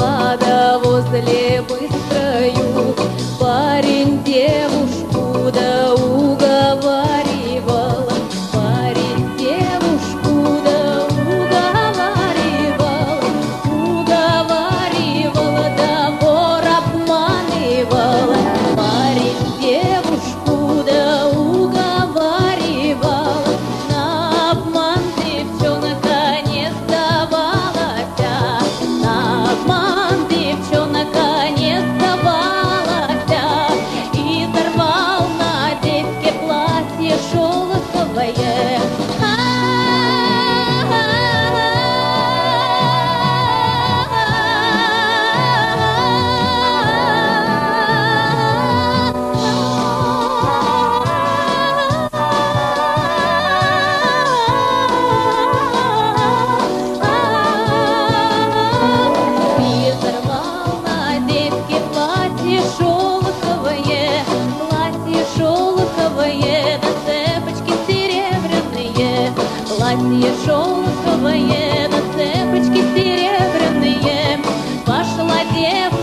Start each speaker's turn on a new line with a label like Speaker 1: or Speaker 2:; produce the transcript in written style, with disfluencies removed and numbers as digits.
Speaker 1: шла да возле быстрою, парень девушку да уговаривал, парень девушку да уговаривал, уговаривал да вор обманывал, парень девушку да уговаривал, на обман девчонка не сдавалась, на обман девчонка не сдавалась, и сорвал на девке платье шелковое. И сорвал на девке платье шелковое, да цепочки серебряные, платье шелковое, да цепочки серебряные. Пошла девушка